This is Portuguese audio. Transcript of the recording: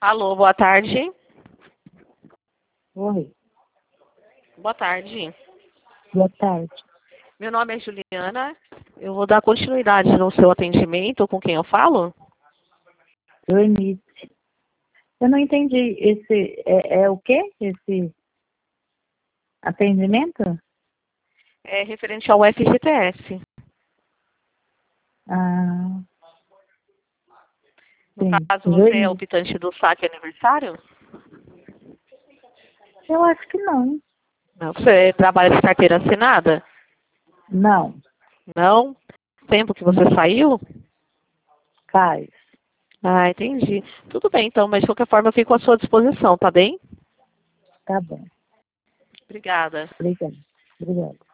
Alô, boa tarde. Oi, Boa tarde. boa tarde. Meu nome é Juliana. Eu vou dar continuidade no seu atendimento. Com quem eu falo? Eunice. Eu não entendi. Esse é o quê? Esse atendimento? É referente ao FGTS. Ah, No sim. caso, você é Eunice. optante do saque aniversário? Eu acho que não. Não. Você trabalha de carteira assinada? Não, Não? Tempo que você não. saiu? Faz. Ah, entendi. Tudo bem, então, mas de qualquer forma eu fico à sua disposição, tá bem? Tá bom. Obrigada. Obrigada. Obrigada.